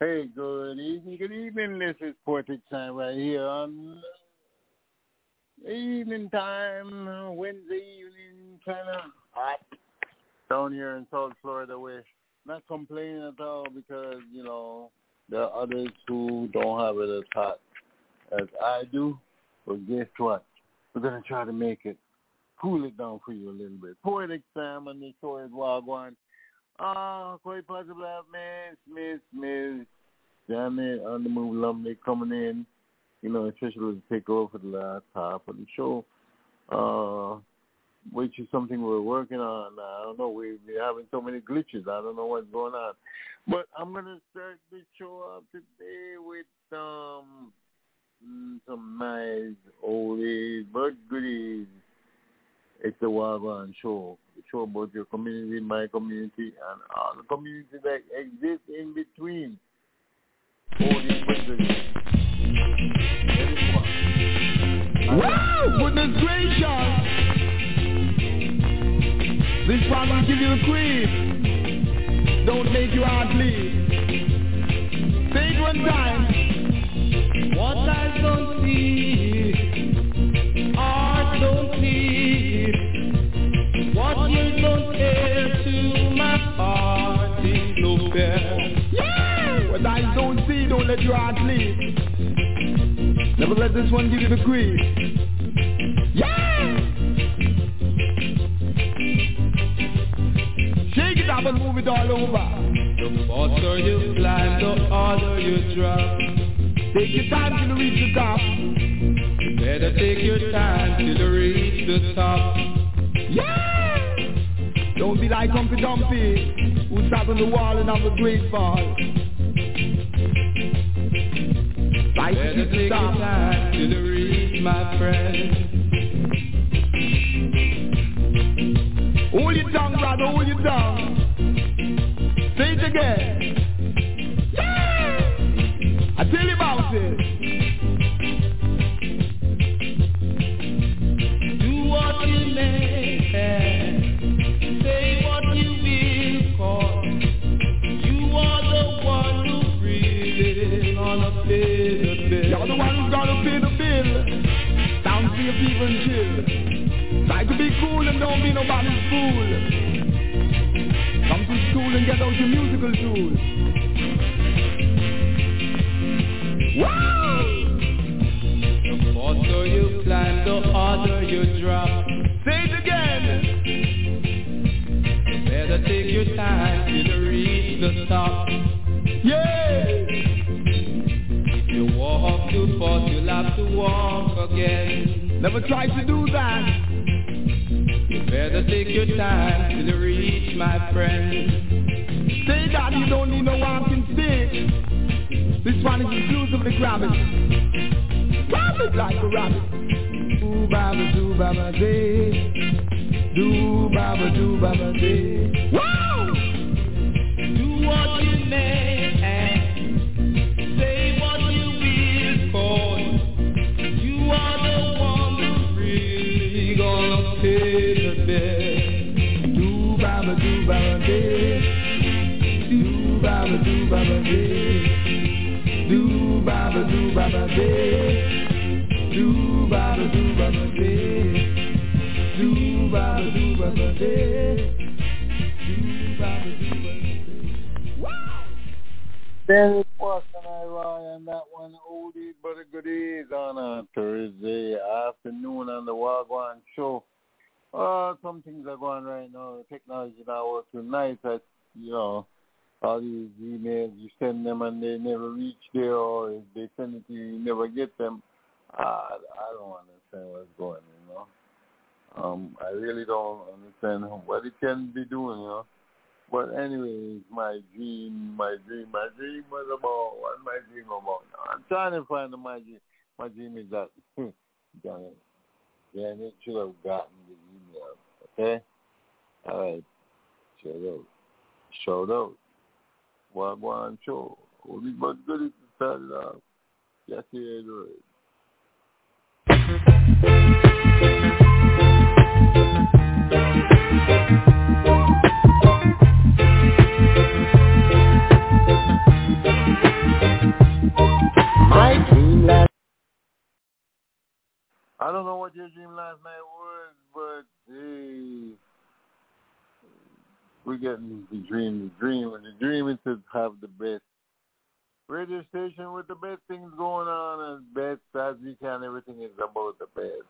Hey, good evening, good evening. This is Poetic Time right here on evening time, Wednesday evening, kind of hot down here in South Florida. We're not complaining at all because, you know, there are others who don't have it as hot as I do. But guess what? We're going to try to make it, cool it down for you a little bit. Poetic Time on the show is Wagwan. Quite possibly have Miss Janet on the move, Lumley coming in, you know, especially to take over for the last half of the show, which is something we're working on. I don't know, we're having so many glitches. I don't know what's going on. But I'm going to start the show up today with some nice oldies but goodies. It's the Wagwan Show. The show about your community, my community, and all the communities that exist in between. Oldies but goodies. Wow! Goodness gracious! This one will give you a quiz. Don't make your heart bleed. Say it one time. What I don't see, heart don't see. What you don't care to my heart is no fair. Yeah! What I don't see, don't let your heart bleed. Never let this one give you the quiz. Yeah! Shake it up and move it all over. The faster you climb, the harder you drop. Take your time till you reach the top. You better take your time till you reach the top. Yeah! Don't be like Humpty Dumpty, who sat on the wall and have a great fall. Right, better take your time till you reach, my friend. Hold your tongue, brother, hold your tongue. Say it again. Yeah! I tell you about it. Do what you may, say what you will, cause you are the one who's really gonna pay the bill. You're the one who's gonna pay the bill. Sound safe, even chill. Try to be cool and don't be nobody's fool. Come to school and get out your musical tools. Wow! The faster you climb, the harder you drop. Say it again. You better take your time till you reach the top. Yeah! If you walk too fast, you'll have to walk again. Never try to do that. You better take your time till you reach, my friend. Say that you don't need no walking stick. This one is exclusively grab it. Grab it like a rabbit. Do baba day. Do baba day. Wow! Do what you may and say what you will, cause you are the one who's really gonna pay the bill. Do baba day. Do baba day. Do baba day. Do baba day. Do baba day. Do baba day. Wow! There it was, and I Roy, and that one oldie but a goodie on a Thursday afternoon on the Wagwan Show. Some things are going right now. The technology now works nice. That, you know, all these emails, you send them and they never reach there, or if they send it to you, you never get them. I don't understand what's going on, you know. I really don't understand what it can be doing, you know. But anyways, my dream was about, what my dream about? I'm trying to find my dream. My dream is that Janet should have gotten the email, okay? All right, shout out. Wagwan Show. Only but good to start it off. Yes, yeah, right. I don't know what your dream last night was, but hey, we're getting the dream. And the dream is to have the best radio station with the best things going on as best as we can. Everything is about the best.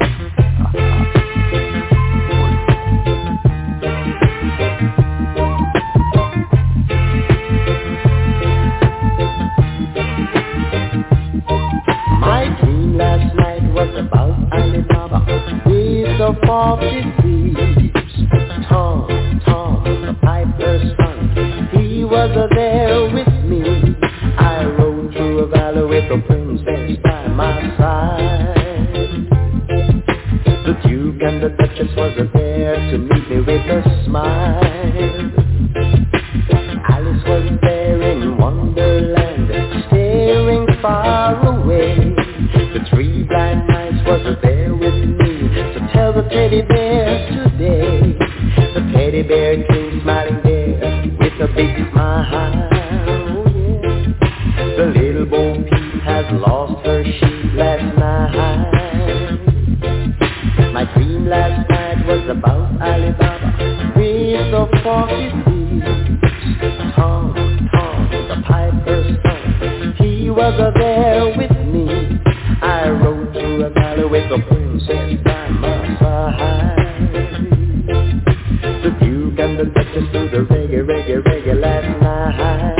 My dream last night was about Alibaba with the 40 thieves. Tom, the piper's son, he was there with me. I rode through a valley with the princess by my side. The Duke and the Duchess was there to meet me with a smile. Alice was there in Wonderland, staring far away. The three blind mice was there with me to tell the teddy bears today. The teddy bear came smiling there with a big smile. Oh yeah. The little Bo Peep has lost her sheep last night. My dream last night was about Alibaba with the 40 thieves. Tom, the piper's son, he was there with me. I rode through a valley with the princess by my side. The Duke and the Duchess do the reggae last night.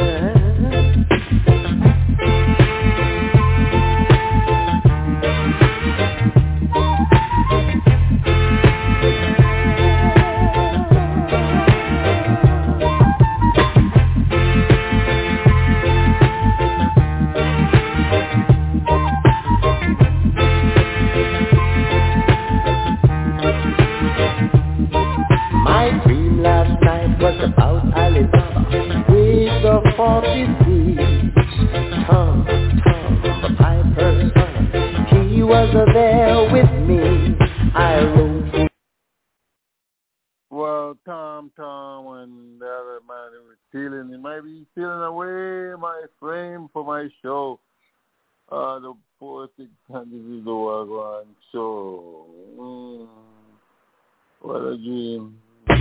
Was about Alibaba with the 40 thieves. Tom, the piper's son, he was there with me. I rode through. Well, Tom, and the other man who was stealing, he might be stealing away my frame for my show. The 4-6 and this is the Wagwan show. What a dream.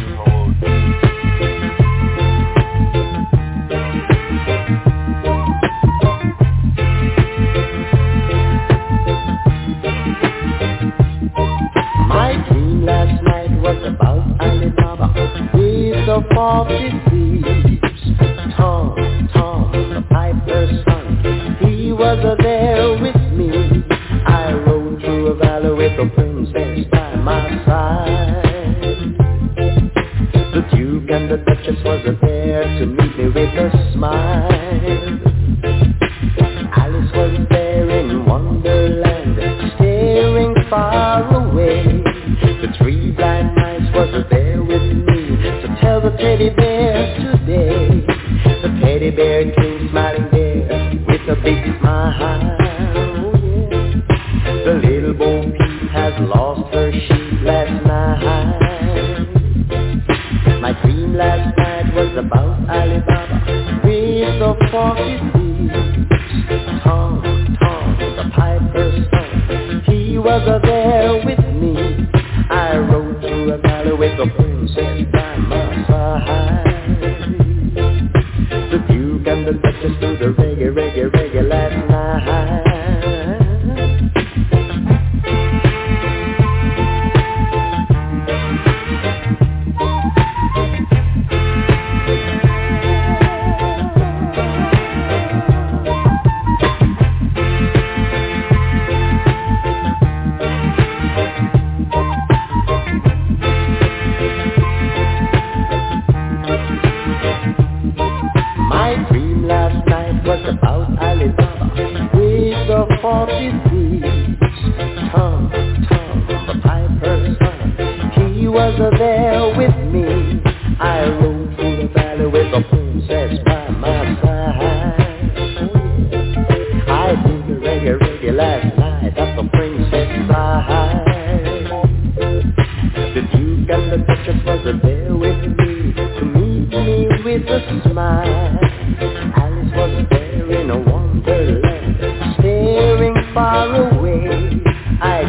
My dream last night was about Alibaba with the 40 thieves. Tom, the piper's son, he was there with me. I rode through a valley with the princess by my side. The Duke and the Duchess was there to meet me with a smile. Alice was there in Wonderland, staring far away. The three blind mice was there with me to tell the teddy bears today. The teddy bear came smiling there with a big smile. Oh yeah. The little Bo Peep has lost her sheep last night. My dream last night was about Alibaba with the 40 thieves. Tom, the piper's son, he was there with me. I rode through a valley with the princess by my side. The Duke and the Duchess do the reggae last night. Was about Alibaba with the 40 thieves. Tom, the piper's son, he was there with me. I rode through the valley with the princess by my side. I did the reggae last night at the princess' side. The Duke and the Duchess was there with me to meet me with a smile. Alice was there in a wonderland, staring far away. I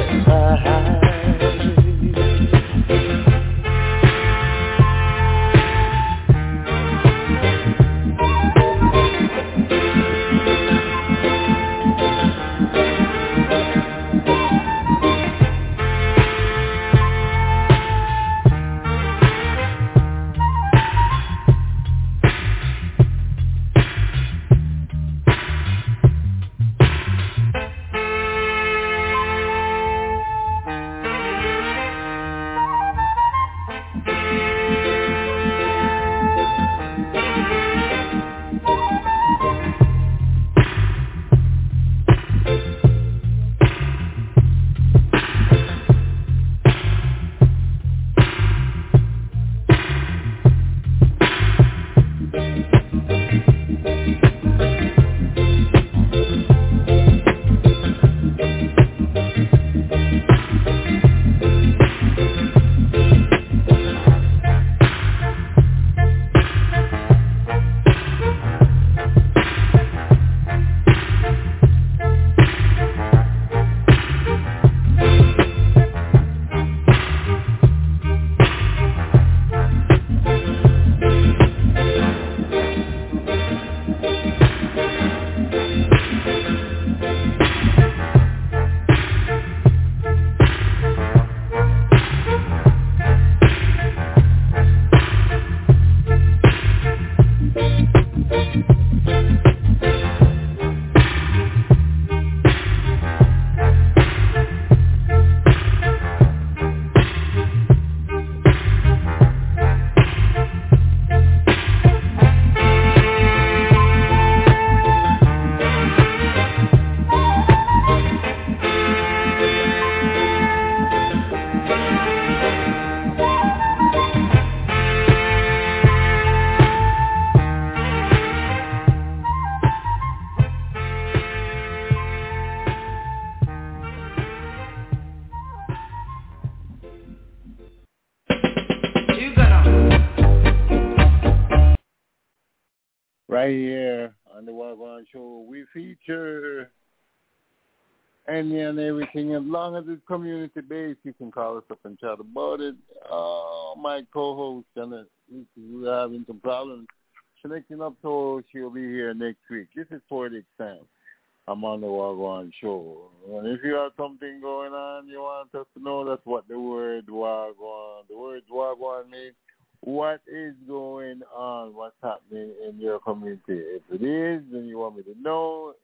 Right here on the Wagwan Show, we feature any and everything. As long as it's community-based, you can call us up and chat about it. My co-host, Janet, we're having some problems connecting up, so she'll be here next week. This is Poetic Sam. I'm on the Wagwan Show. And if you have something going on you want us to know, that's what the word Wagwan means. What is going on? What's happening in your community? If it is, then you want me to know,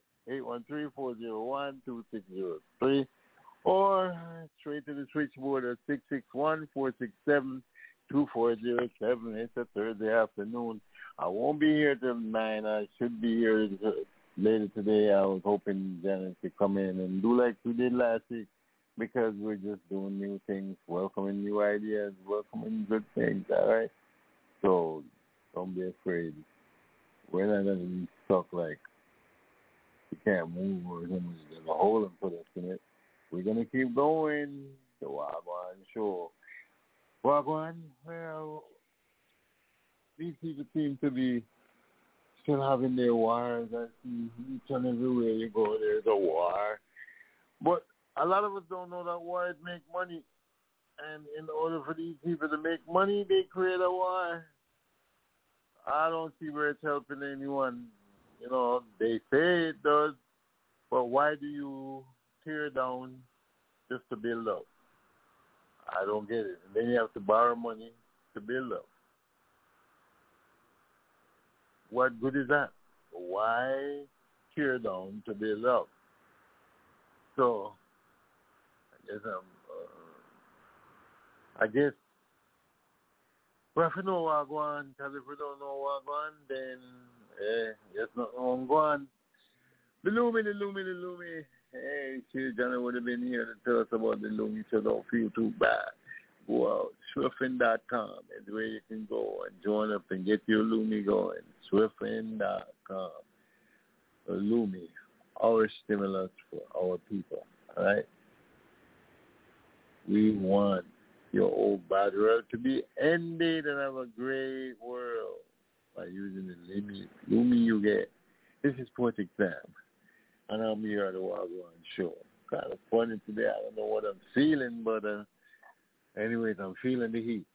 813-401-2603, or straight to the switchboard at 661-467-2407. It's a Thursday afternoon. I won't be here till 9. I should be here later today. I was hoping Janet could come in and do like we did last week, because we're just doing new things, welcoming new ideas, welcoming good things, all right? So don't be afraid. We're not going to be stuck like we can't move or there's a hole and put us in it. We're going to keep going. The Wagwan Show. Wagwan, well, these people seem to be still having their wars. I see each and everywhere you go, there's a war. But a lot of us don't know that wars make money. And in order for these people to make money, they create a war. I don't see where it's helping anyone. You know, they say it does, but why do you tear down just to build up? I don't get it. And then you have to borrow money to build up. What good is that? Why tear down to build up? So, I guess, well, if you know Wagwan, because if we don't know Wagwan, then, there's nothing on Wagwan. The Lumi. Hey, Johnny would have been here to tell us about the Lumi, so don't feel too bad. Go out, Swiffin.com is where you can go and join up and get your Lumi going. Swiffin.com. Lumi, our stimulus for our people, all right? We want your old bad world to be ended and have a great world by using the Lumi you get. This is Poetic Sam, and I'm here at the Wagwan Show. kind of funny today. I don't know what I'm feeling, but anyways, I'm feeling the heat.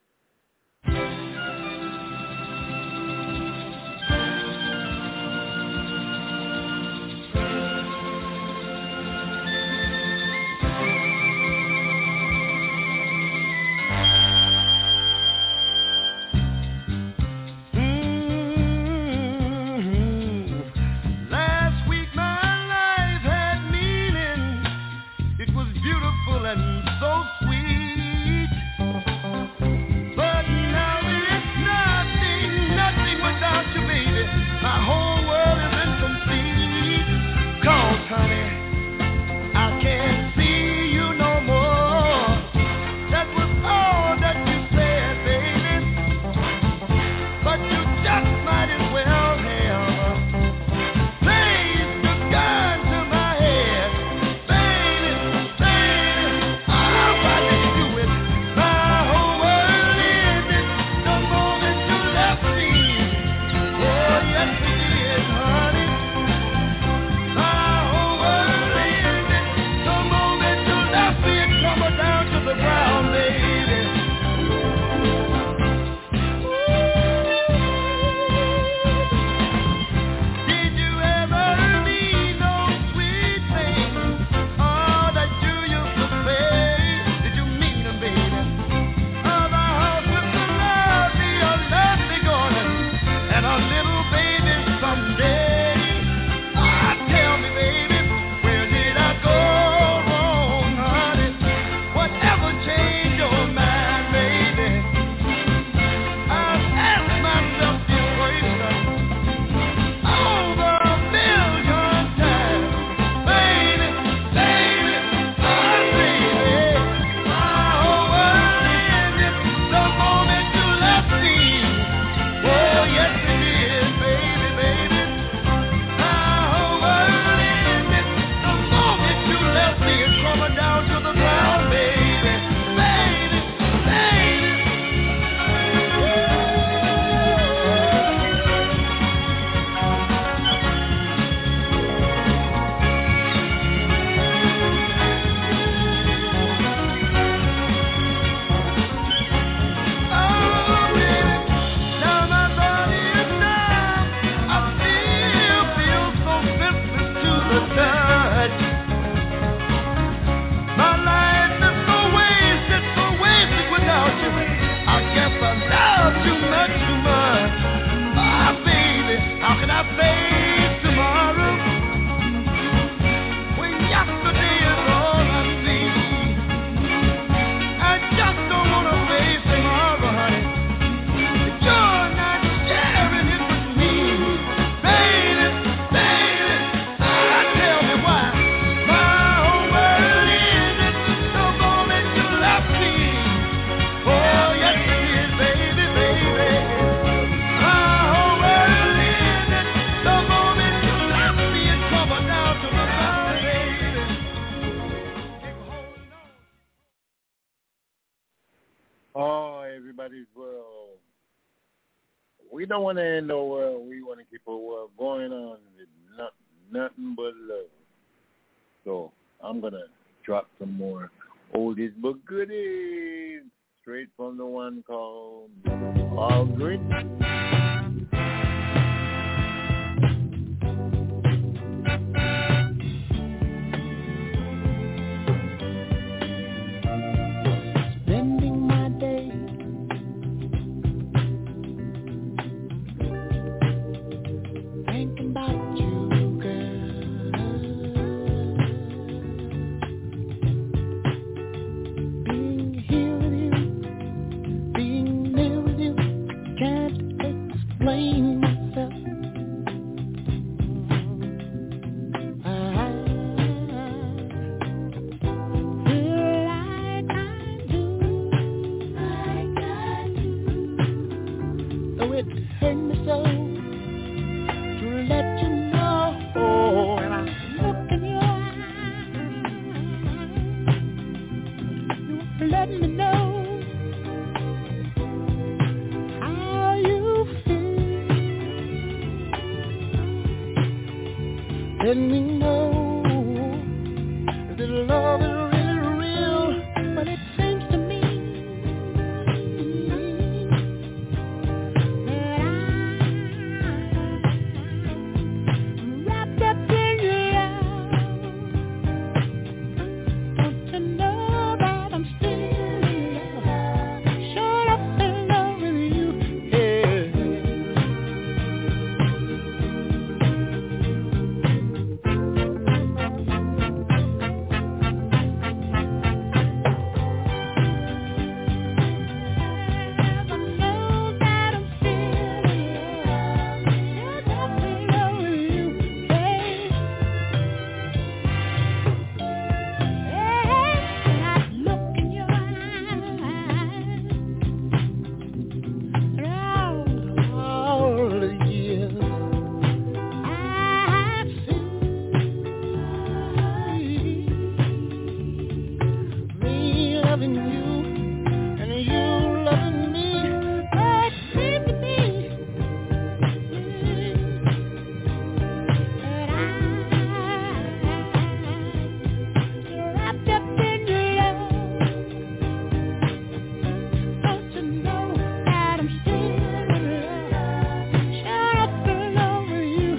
We don't want to end the world. We want to keep our world going on with nothing but love. So I'm going to drop some more oldies but goodies straight from the one called All Grit. Let me know, is it loving you and you loving me. Oh, it seemed to me that I wrapped up in your love. Don't you know that I'm still in love? Shut up and over you.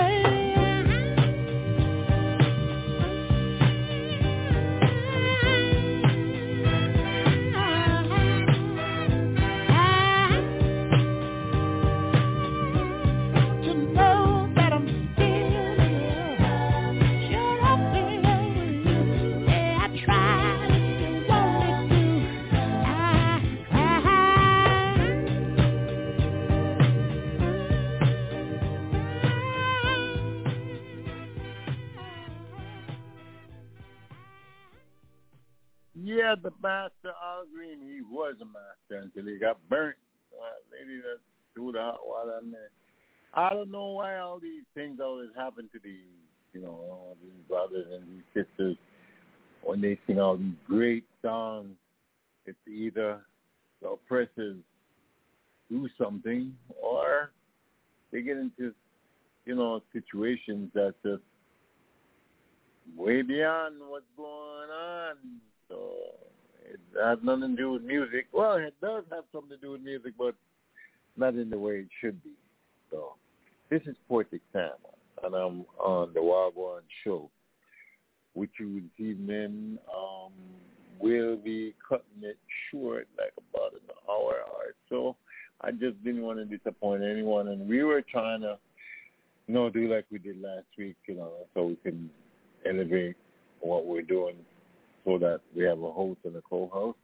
Yeah, the master Al Green, he was a master until he got burnt. Lady that threw the hot water on there. I don't know why all these things always happen to these, all these brothers and these sisters when they sing all these great songs. It's either the oppressors do something or they get into, situations that's just way beyond what's going on. So it has nothing to do with music. Well, it does have something to do with music, but not in the way it should be. So this is Poetic Sam, and I'm on the Wagwan Show with you this evening. We'll be cutting it short, like about an hour or so. I just didn't want to disappoint anyone, and we were trying to, do like we did last week, so we can elevate what we're doing, so that we have a host and a co-host.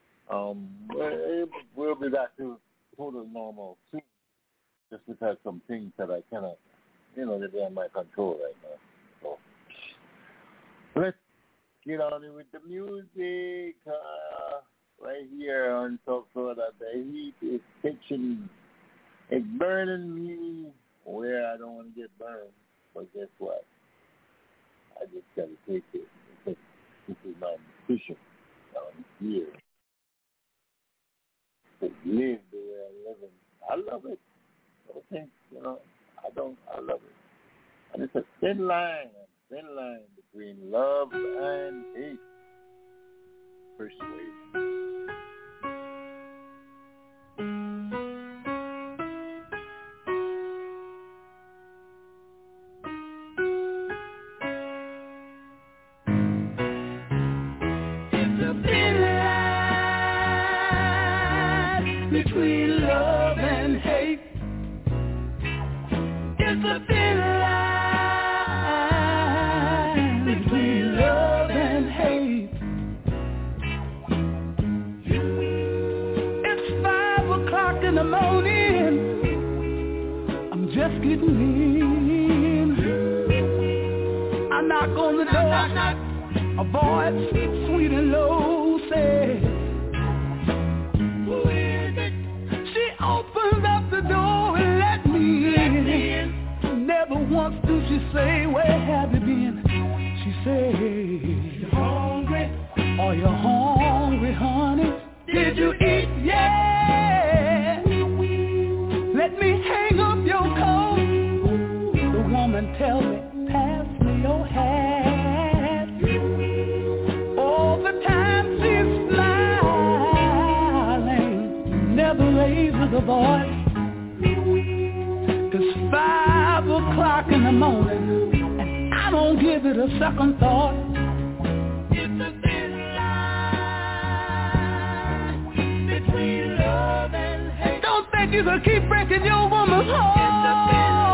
We'll be back to total normal soon, just because some things that I cannot, they're beyond my control right now. So let's get on with the music right here on South Florida. The heat is pitching. It's burning me where I don't want to get burned, but guess what? I just got to take it. This is my decision down here to live the way I live. I love it. Okay, I love it. And it's a thin line between love and hate. Persuasion. Between love and hate, it's a thin line. Between love and hate, it's 5 o'clock in the morning. I'm just getting in. I knock on the door. A voice sweet and low says, opened up the door and let me in. Never once did she say, where have you been? She said, you hungry? Are you hungry, honey? Did you eat? Yeah. Let me hang up your coat. The woman tell me, pass me your hat. All the time she's smiling, never raises a voice. It's 5 o'clock in the morning, and I don't give it a second thought. It's a thin line between love and hate. Don't think you can keep breaking your woman's heart.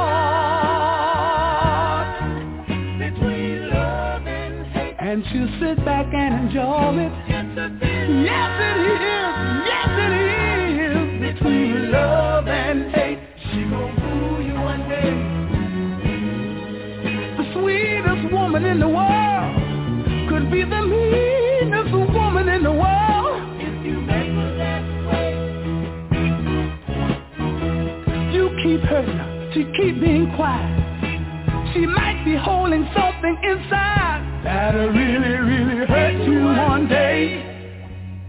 It's a thin line between love and hate. And she'll sit back and enjoy it. It's a thin line. Yes it is, yes it is. Between love and hate, she gon' fool you one day. The sweetest woman in the world could be the meanest woman in the world. If you make her that way, you keep hurting her, she keep being quiet. She might be holding something inside that'll really, really hurt you one day.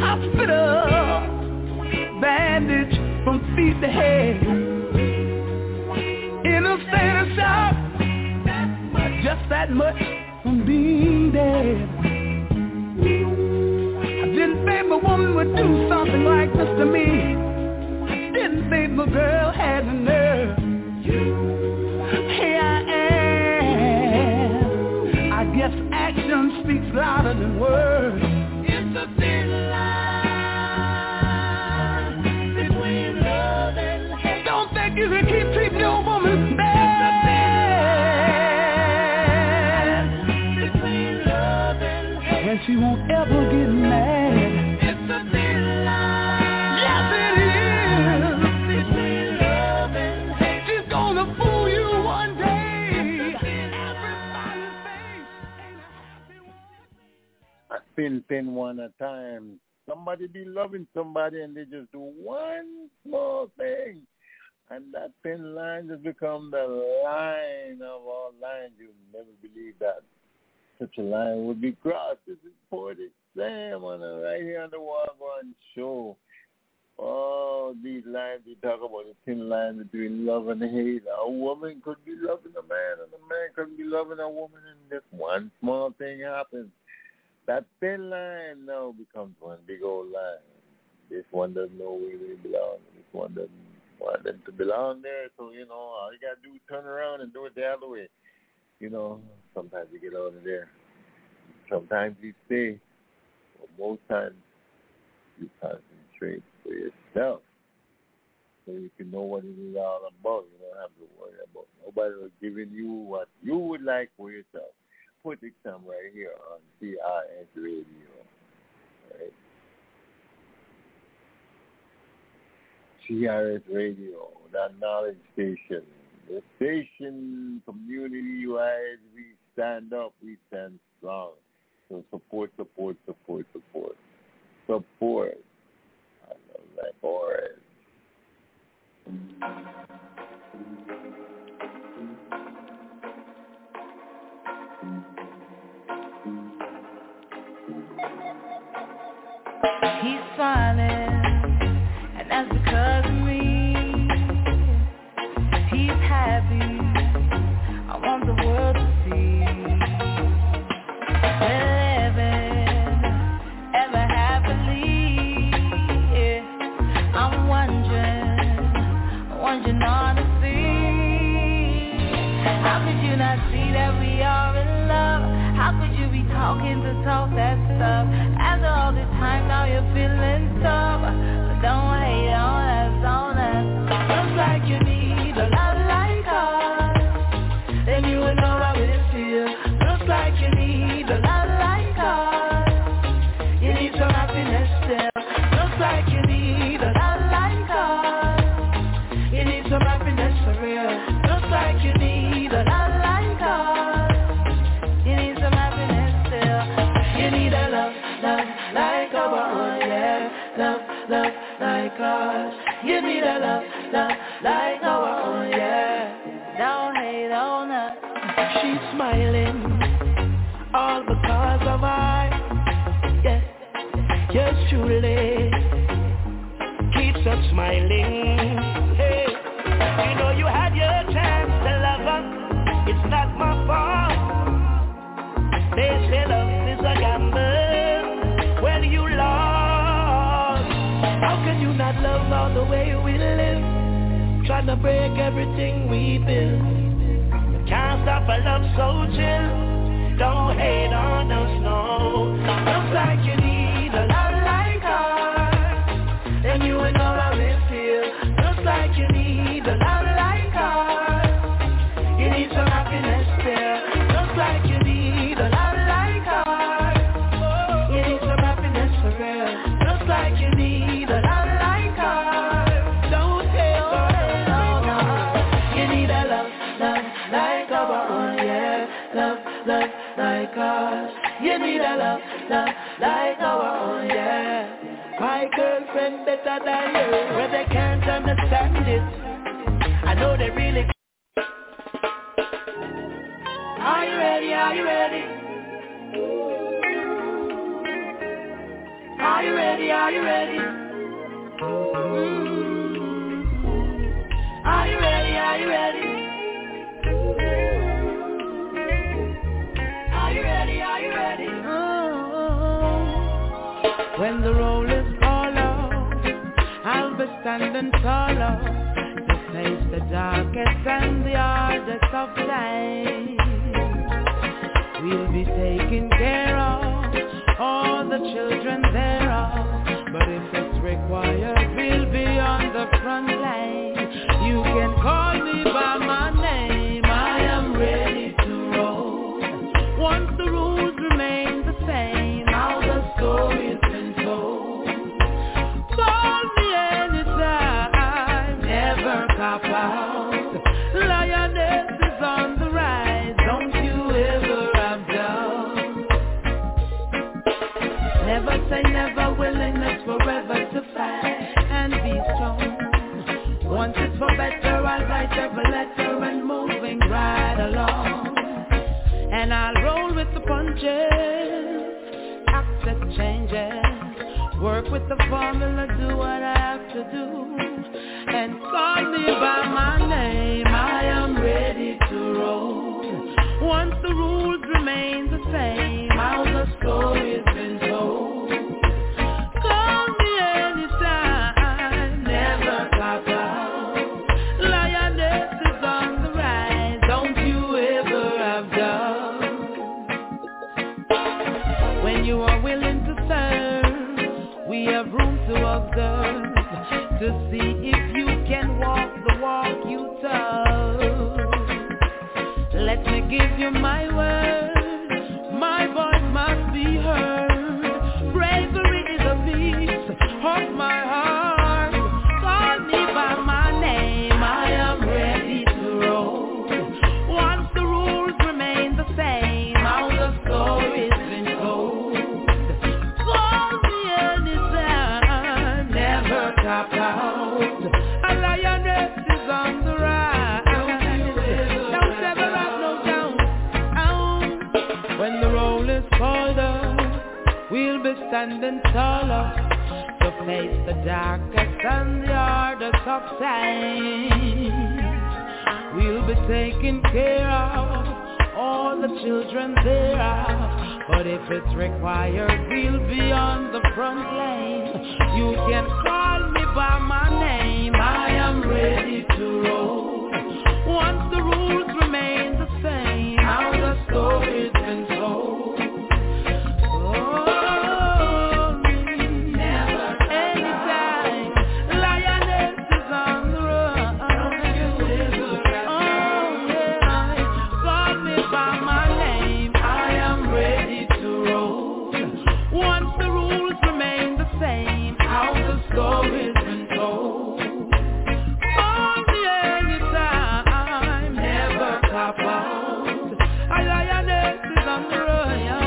hospital, bandage from feet to head, in a state of shock, just that much from being dead. I didn't think my woman would do something like this to me. I didn't think my girl had the nerve. Here I am. I guess action speaks louder than words. It's a thin line between love and hate. Don't think you can keep treating your woman bad. And she won't ever get mad. It's a thin line. Yes, it is. Between love and hate. She's gonna fool you one day. Everybody's face ain't a happy one. A thin one at a time. Somebody be loving somebody and they just do one small thing. And that thin line just becomes the line of all lines. You'll never believe that such a line would be crossed. This is Poetic Sam right here on the Wagwan Show. Oh, these lines we talk about, the thin line between love and hate. A woman could be loving a man and a man could be loving a woman, and just one small thing happens. That thin line now becomes one big old line. This one doesn't know where they belong. This one doesn't want them to belong there. So, all you got to do is turn around and do it the other way. Sometimes you get out of there. Sometimes you stay. But most times you concentrate for yourself so you can know what it is all about. You don't have to worry about nobody giving you what you would like for yourself. Poetic Sam right here on CRS Radio. Right? CRS Radio, that knowledge station. The station, community-wise, we stand up, we stand strong. So support. Support. I love that orange. He's smiling, and that's because of me. He's happy, I want the world to see. We're living ever happily, yeah. I'm wondering honestly, how could you not see that we are in love? How could you be talking to talk that stuff? After all this time now you're feeling tough, but don't hate on us. Looks like you need a love like us, then you would know how it feels. Looks like you need a love like us, you need some happiness still. Looks like you need a love like us, you need some happiness for real. Looks like you need a love like us, you need some happiness still. You need a love like our own, yeah. Love like us. You need a love like our own, yeah. Don't hate on us. She's smiling, all because of I, yeah. Yes, truly keeps us smiling. Hey, you had your chance to love her. It's not my fault. They say love is a gamble when you lost. How can you not love all the way we live? Trying to break everything we build. Can't stop a love so chill. Don't hate on us, no. Looks like you need a love like us, then you would know how it feels. Looks like you need a love like us, you need some happiness still. Looks like you need a love like us, you need some happiness for real. Looks like you need a love like us. Don't hate on us. You need a love like our own, yeah. Love like us. You need a love like our own, yeah. My girlfriend better than you, but they can't understand it. I know they really. Are you ready? Are you ready? Are you ready? Are you ready? Are you ready? Are you ready? Are you ready? Are you ready? When the roll is called out, I'll be standing taller to face the darkest and the hardest of times. We'll be taking care of all the children thereof, but if it's required, we'll be on the front line. You can call me by my name, I am ready to roll. Once the rules remain the same, how the story's been told. Call me anytime, never cop out. Lioness is on the rise, don't you ever have doubt. Never say never, willingness forever to fight and be strong. Once it's for better, I'll write every letter and moving right along. And I'll roll with the punches, accept changes, work with the formula, do what I have to do. And call me by my name, I am ready to roll. Once the rules remain the same, how the story's been told. Call me anytime, never cop out. Lioness is on the rise, don't you ever have doubt. When you are willing to serve, we have room to observe, to see if you can walk the walk you tell. Let me give you my word, my voice must be heard. Bravery is a piece of my heart. Call me by my name, I am ready to roll. Once the rules remain the same, how the story's been told. Call me anytime, never cop out. A lioness is on the rise, don't ever have no doubt. When the roll is called up, we'll be standing taller to face the darkest and the hardest of times. We'll be taking care of all the children thereof, but if it's required, we'll be on the front line. You can call me by my name, I am ready to roll. Once the rules remain the same, how the story's been told. Call me anytime, lioness is on the run. Call me by my name, I am ready to roll. Once the rules remain the same, how the story's been told. Call me anytime, never cop out. A lioness is on the run,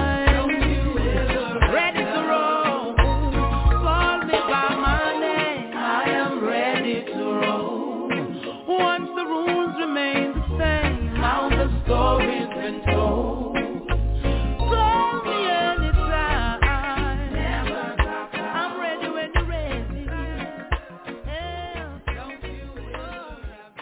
ready to roll. Call me by my name, I am ready to roll. Once the rules remain the same, how the story's been told. Call me anytime, never cop out. I'm ready when you're ready. Yeah, don't you ever have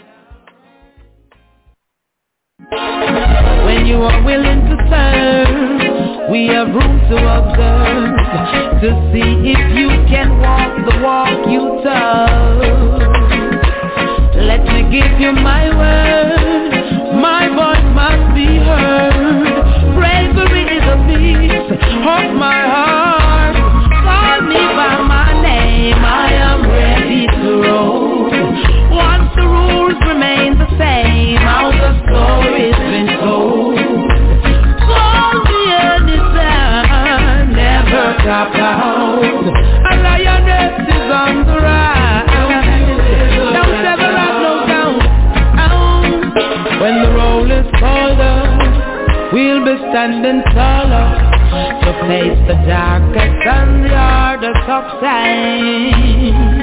doubt. When you are willing to serve, we have room to observe, to see if you can walk the walk you tell. Let me give you my word, my voice must be heard. Bravery is a piece of my heart. Call me by my name, I am ready to roll. Once the rules remain the same, how the story's been told. Call me anytime, never cop out. A lioness is on the rise, don't ever have no doubt. When the roll is called up, we'll be standing taller to face the darkest and the hardest of times.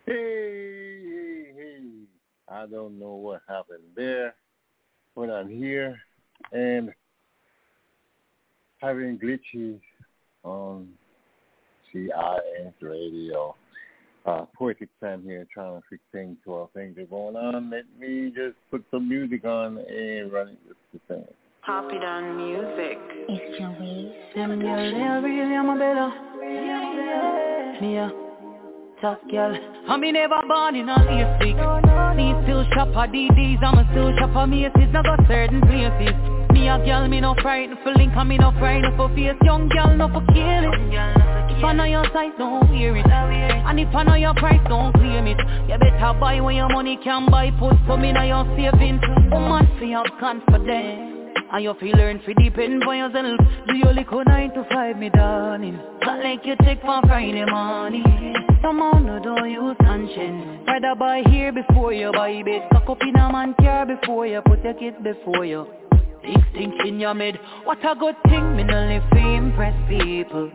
Hey. I don't know what happened there, but I'm here and having glitches on CIS radio. Poetic Sam here trying to fix things while things are going on. Let me just put some music on and run it just the same. Happy Done Music. It's your way. Them girl, they really am a better. Me a tough girl. I me never born in a late week. Me still shop a DDs, I'm a still shop a Macy's. Now got certain places. Me a girl, me no frightened for link, and me no frightened for face. Young girl, no for kill it. If I know your size, don't wear it. And if I know your price, don't claim it. You better buy when your money can buy. Put some in your savings. Woman, feel have confidence. And you feel learn to depend on yourself. Do your little 9 to 5, me darling. Not like you take for Friday morning. Someone no don't use conscience. Rather buy here before you buy bed. Cock up in a man car before you put your kids before you. Big stink in your mid. What a good thing, me no live to impress people.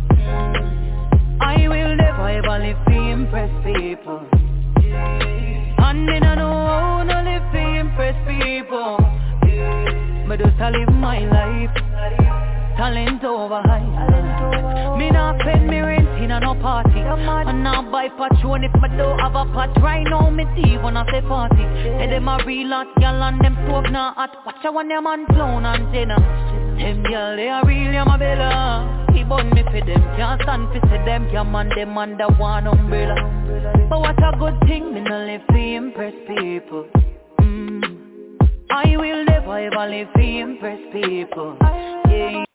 I will never ever live to impress people. And me no know how no live to impress people. Me just a live my life, talent over high. Me not spend me rent in a no party. And not buy Patron if me don't have a pot. Right now me thief when I say party. Hey, them a real hot gal and them stove not hot. Watch out when them man clown and dinner. Them gal they a real I'm a bella. He bun me for them, can't stand for say them. Can't man them under one umbrella. But what a good thing, me no live to impress people. I will never ever live to impress people. Yeah.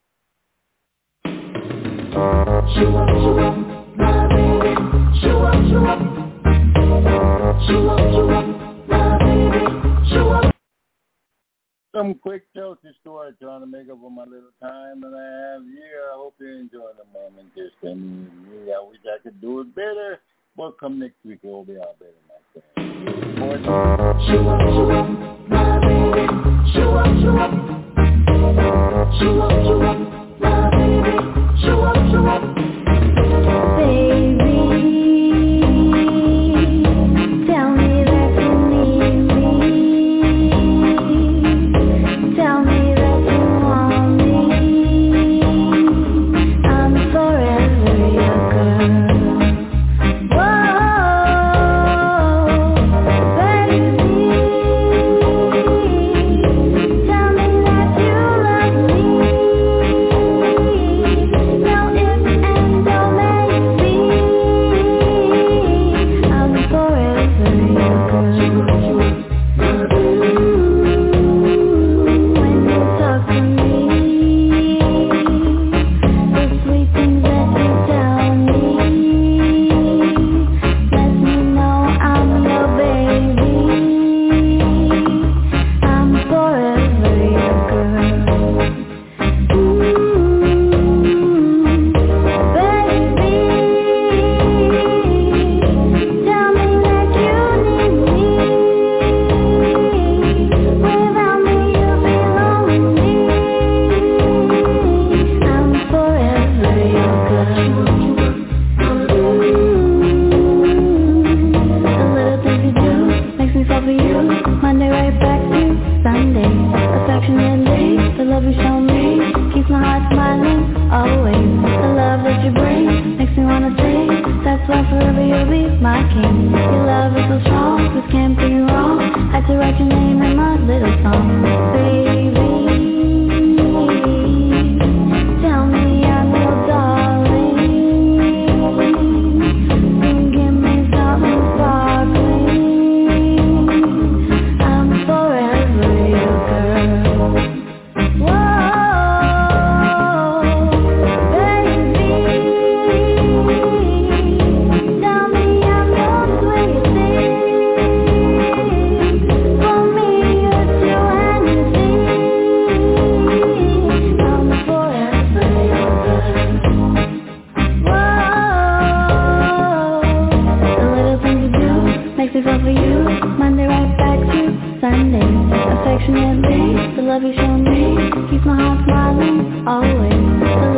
Show up, my baby. Show up. Show up, my baby. Show up. Some quick Chelsea story trying to make up for my little time that I have here. I hope you enjoy the moment just spending with me. I wish I could do it better, but come next week it will be all better, my friend. Show up, my baby. Show up. My baby. Show up. Baby, tell me that you need me. Tell me that you want me. I'm forever your girl.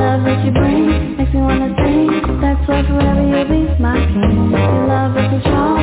Makes me wanna sing. That's why forever you'll be my king. Your love is so strong.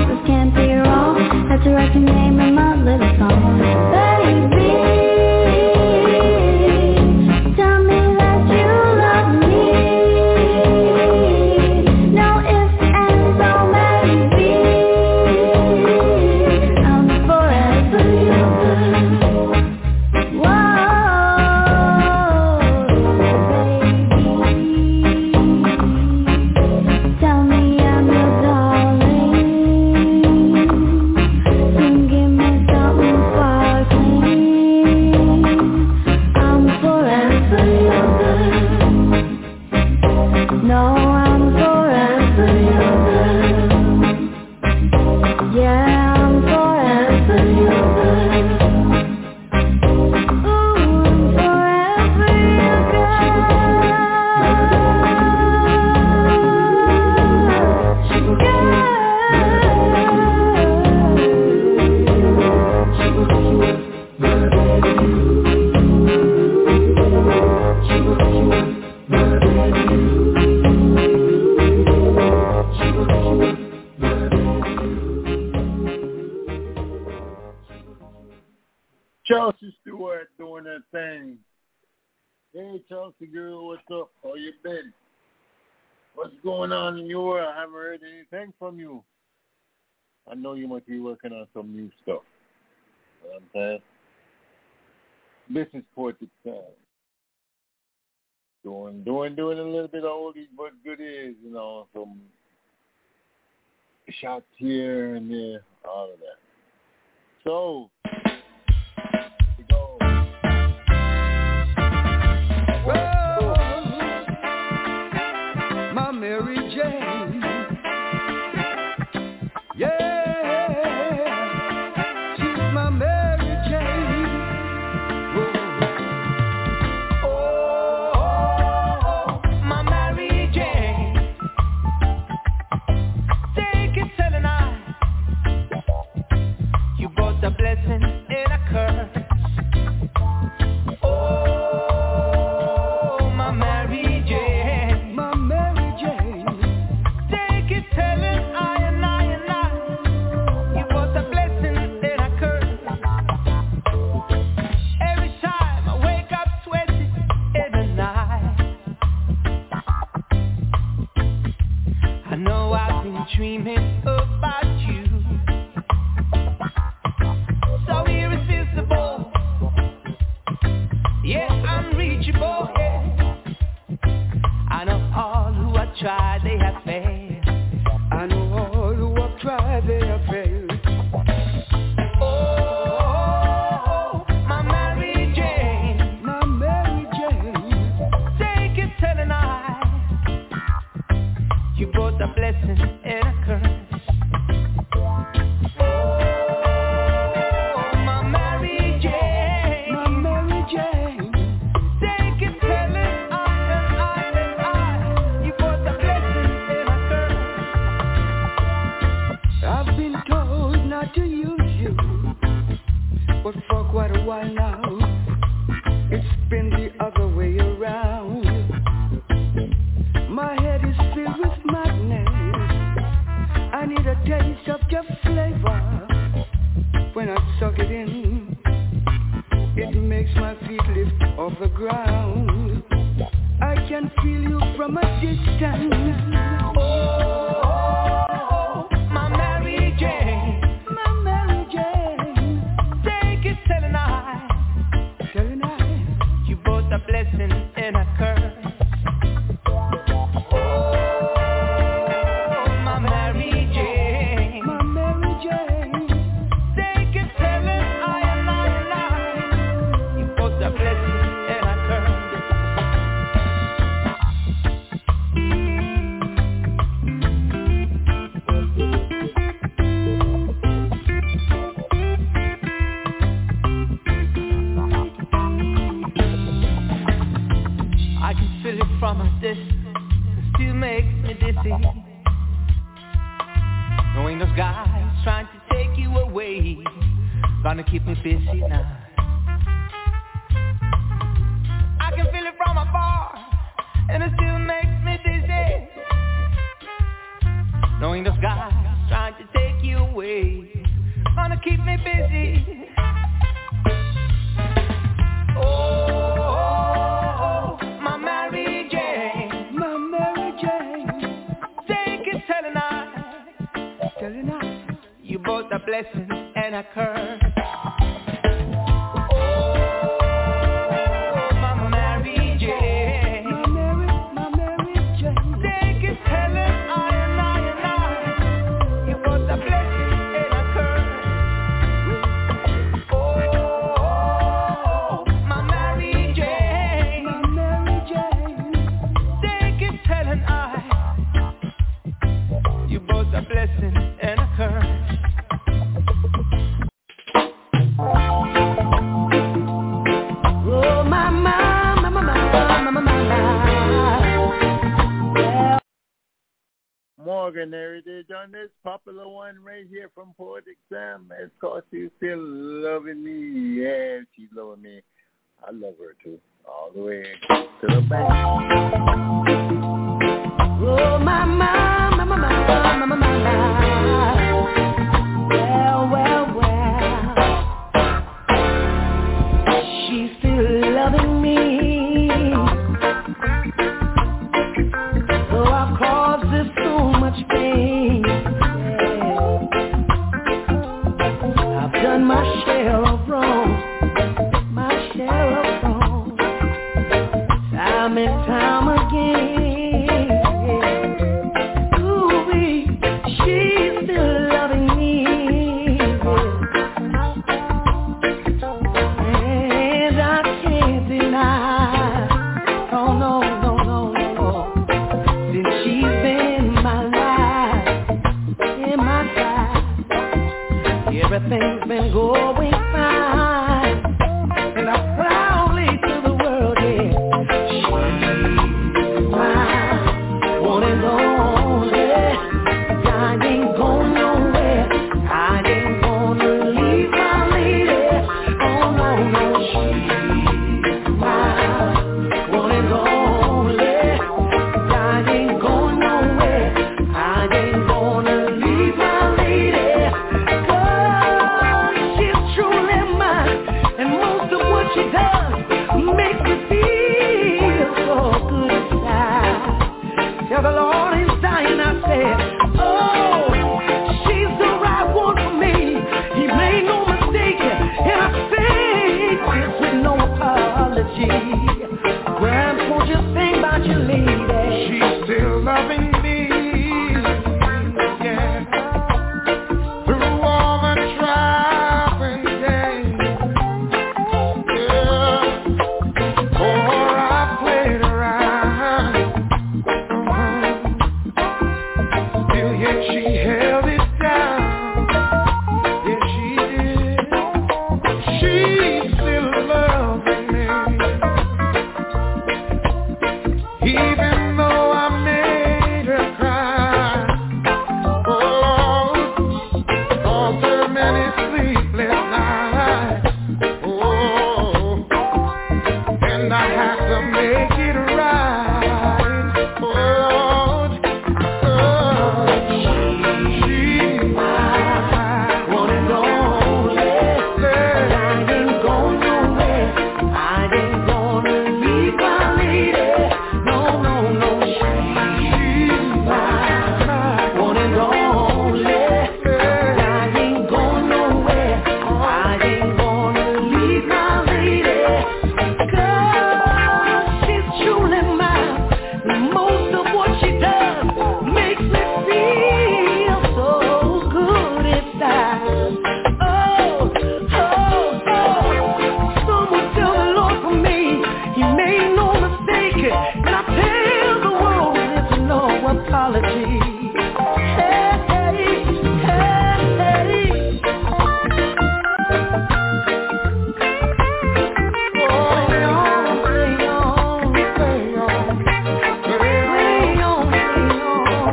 Chelsea Stewart doing her thing. Hey, Chelsea girl, what's up? How you been? What's going on in your world? I haven't heard anything from you. I know you must be working on some new stuff. You know what I'm saying? This is Poetic Sound. Doing a little bit of oldies but goodies, you know, some shots here and there, all of that. So, we go. Whoa, my Mary Jane, yeah, she's my Mary Jane. Whoa. Oh, my Mary Jane, take it, telling I, you both a blessing and a curse. Dreaming about you, so irresistible, yeah, unreachable, yeah. I know all who have tried, they have failed. I know all who have tried, they have failed. Oh, my Mary Jane, take it, telling I, you both a blessing and a curse. Oh, my Mary Jane, take it, telling I, you both a blessing and a curse. I've been told not to use you, but for quite a while now, it's been the other way around. My head is filled with madness. I need a taste of your flavor. When I suck it in, it makes my feet lift off the ground. I can feel you from a distance. Oh, my Mary Jane, take it, telling I, you both a blessing and a curse. From a distance, still makes me dizzy, knowing those guys trying to take you away, gonna keep me busy now. I can feel it from afar, and it still makes me dizzy, knowing those guys trying to take you away, gonna keep me busy. Oh, my Mary Jane, take it, telling I, you both a blessing and a curse. Oh, my Mary Jane, take it, telling I, you both a blessing and a curse. Oh, my Mary Jane, take it, telling I, you both a blessing and a curse. Oh, my, Morgan Heritage on this popular one right here from Poetic Sam. Of course, she's still loving me. Yeah, she's loving me. I love her too. All the way to the bank. oh, my, well. everything's been going fine. And I'm proudly to the world, yeah. She's mine, one and only. I ain't going nowhere. I ain't gonna leave my lady. Oh no, no, she's mine, one and only. I ain't going nowhere. I ain't gonna leave my lady. 'Cause she's truly mine, and most of what she does makes me feel so good inside. Tell the Lord is dying, I said, oh, she's the right one for me. He made no mistake, and I say this with no apology. Grams, won't you think about your lady? She's still loving me, yeah. Through all the trials and pain, yeah. For I played around, still yet she held it down. Yeah, she did. She's still loving me, even though I made her cry. Oh, after many sleepless nights. Oh, and I have to make it right. Oh, she's mine, One and only. I ain't going nowhere. I ain't gonna leave my lady. No, no, no, she's mine, one and only. I ain't going nowhere. I ain't gonna leave my lady. 'Cause she's truly mine. Most of what she does makes me feel so good inside. Oh, oh, oh. Someone tell the Lord for me, He made no mistake, and I tell the world there's no apology. Hey, hey, hey, hey. Play on, play on, play on, play on, play on.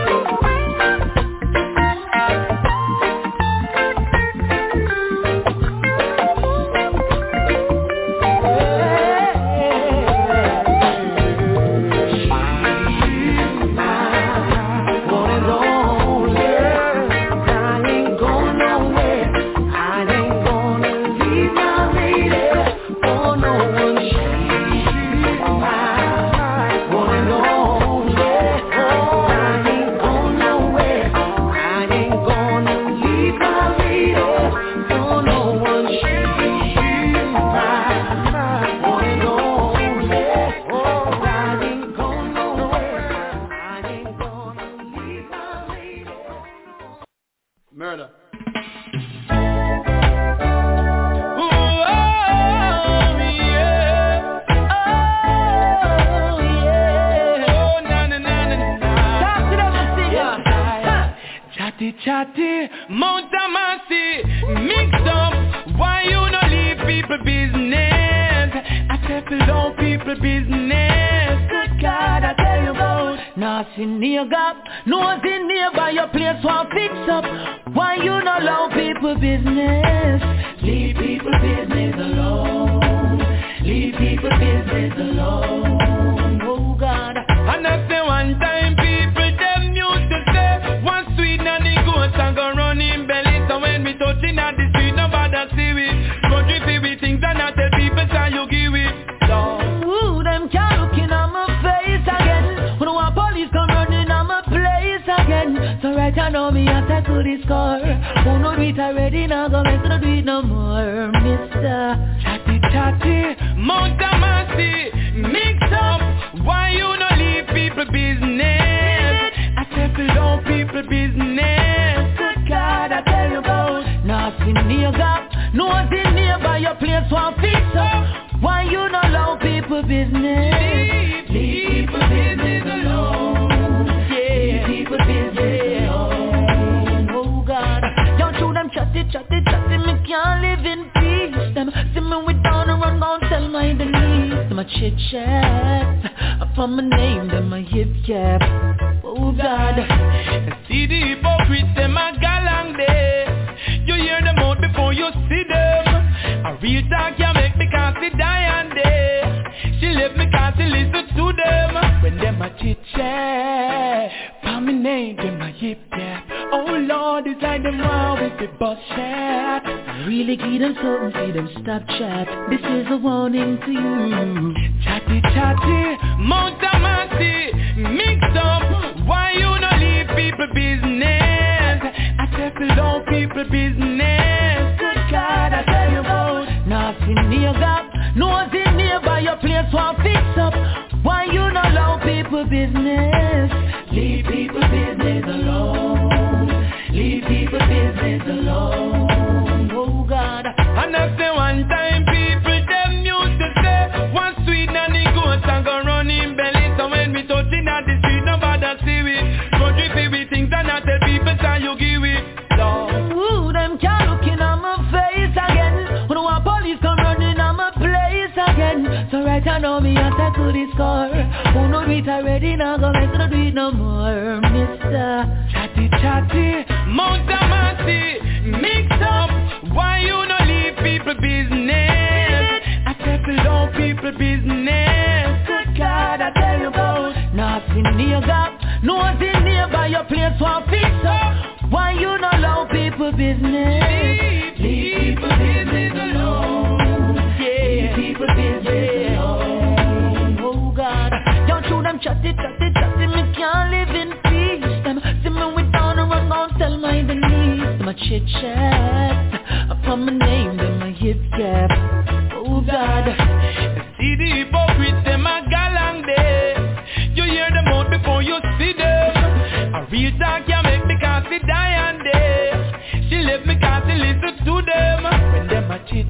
One and only. I ain't going nowhere. I ain't gonna leave my lady for no one. She's mine, one and only. I ain't going nowhere. I ain't gonna leave my lady for no one. She's mine, one and only. I ain't going nowhere. I ain't gonna leave my lady. murder. Chatty, Mount Amasi, mix up. Why you no leave people business? I settle down people business. Good God, I tell you about nothing near gap, nothing nearby your place won't fix up. Why you not allow people business? Leave people business alone. Leave people business alone. Oh God. And I say one time people them used to say one sweet and the goats and go run in belly. So when we touching at the street nobody see we go drippy with things and I tell people say you give it. Ooh, them can't look in on my face again. When the police come running on my place again. So right now me I take to this car. Who know it already now go make no do it no more, mister. Chatty, Mount Amasi, mix up. Why you no leave people business? I settle down people business. Good God, I tell you about nothing near gap, nothing nearby your place won't fix up. Why you not allow people business? Leave people business alone. Yeah, leave people business alone. Oh God, don't shoot them chat chatty, me can't live in peace. Them see me with down and run down, tell my Denise. Them a chit chat, up on my name, them a hip cap. Oh God, see the hypocrites, them a galang there. You hear them out before you see them. A real talk can make me can't see Diane there. She left me can't see listen to them. When them a chit chat, for my name, them a hip cap. Oh Lord, it's like them wow with the bus chat. I really give them something, see them stop chat. This is a warning to you. Chatty, Mount Amasi, mix up. Why you not leave people business? I tell down people business. Good God, I tell you about. Nothing near gap, nothing nearby your place won't fix up. Why you not allow people business? Leave people business alone. Leave people business alone. Oh God. And I say one time people them used to say one sweet nanny goats and go running belly. So when we touching at the street nobody see it. Country feel with things and I tell people say you give it. Ooh, them can't look in on my face again. When one police come running on my place again. So right now me answer to this call. Who know it already now go make no do it no more, mister. Chatty, Mount Amasi, mix up. Why you not leave people business? I tell down people business. Good God, I tell you about. Nothing near gap, nothing nearby your place won't fix up. Why you not allow people business? Leave people business alone. Yeah. Leave people business alone. Oh God, don't you them chatty, me can't live in peace. Them see me with down and run down, tell my Denise. Them a chit chat, upon my name, them a hip cap. Oh God, see the hypocrites, them a galang there. You hear them out before you see them. A real talk can make me can't see Diane there. She left me can't see listen to them. When them a chit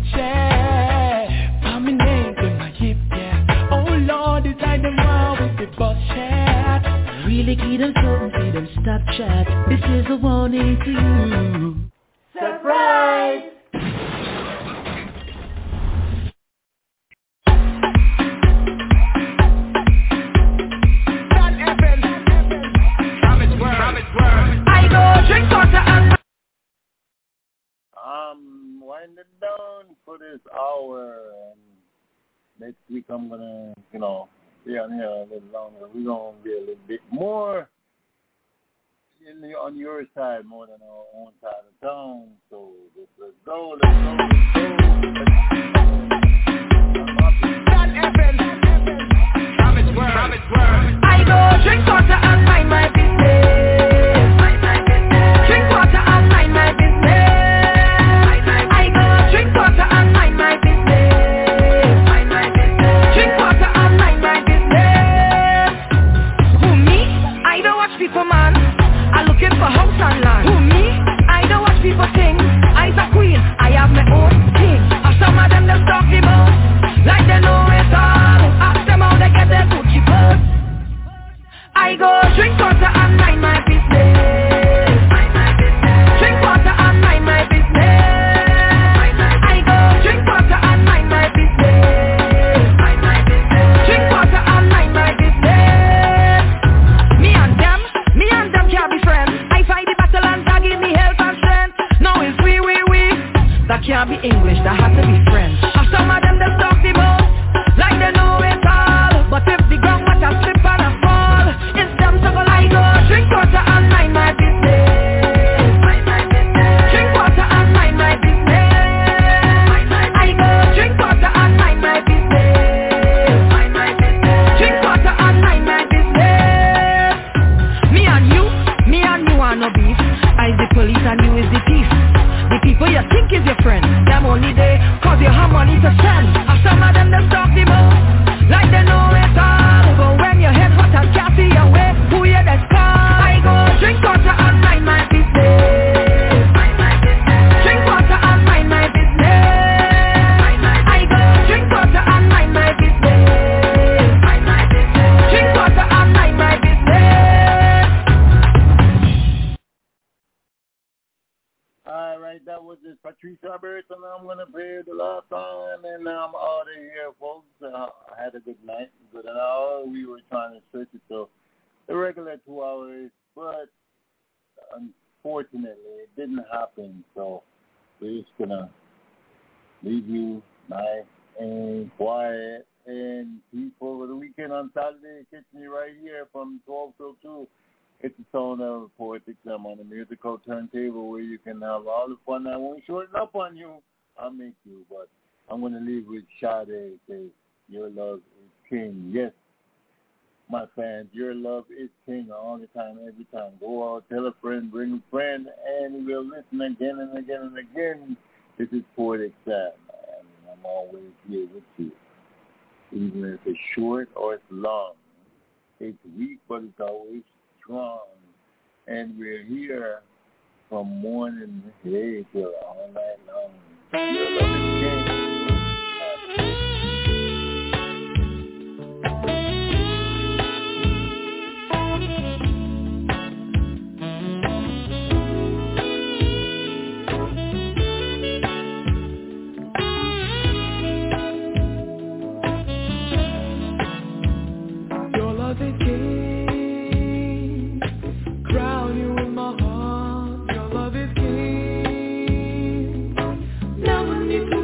chat, for my name, them a hip cap. Oh Lord, it's like them wow with the bus chat. Really give them something, see them stop chat. This is a warning to you. Surprise! I go drink water and Winding down for this hour, and next week I'm gonna, be on here a little longer. We're gonna be a little bit more on your side more than our own side of town. So let's go. I go drink water and mind my business. Drink water and mind my business. I go drink water and mind my business. Drink water and mind my business. Who me? I don't watch people, man. I'm looking for house and land. Who me? I don't watch people sing. I's a queen, I have my own thing. And some of them talk the most, like they know it all. Ask them how they get their Gucci purse. I go drink water and mind my business. Drink water and mind my business. I go drink water and mind my business. Drink water and mind my business. Me and them can't be friends. I fight the battle and that give me health and strength. Now it's we. That can't be English, that has to be French. And some of them talk the most, like they know it all. But if the ground water slip and I fall, it's them to go like go drink water and mind my business. Drink water and mind my business. I go drink water and mind my business. Drink water and mind my business. Me and you are no beef. I the police and you is the thief. The people you think is your friend, them only there cause you have money to spend. And some of them talk the most, like they know it all. But when your head hot and can't see your way, who you that's call? I go drink water and mind my business. Drink water and mind my business. I go drink water and mind my business. Drink water and mind my business. All right, that was it. Patrice Roberts, and I'm going to play the last song, and I'm out of here, folks. I had a good night, good an hour. We were trying to stretch it to the regular 2 hours, but unfortunately, it didn't happen. So we're just going to leave you nice and quiet and peaceful over the weekend. On Saturday, catch me right here from 12 till 2. It's the sound of Poetic Slam on the musical turntable where you can have all the fun. I won't shorten up on you. I'll make you, but I'm going to leave with Sade. Say, your love is king. Yes, my fans, your love is king all the time, every time. Go out, tell a friend, bring a friend, and we'll listen again and again and again. This is Poetic Slam, and I'm always here with you. Even if it's short or it's long. It's weak, but it's always strong. And we're here from morning day till all night long. Your love is king. Your love is king. Crown you in my heart. Your love is king. Never need to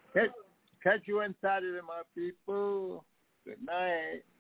Catch you on Saturday, my people. Good night.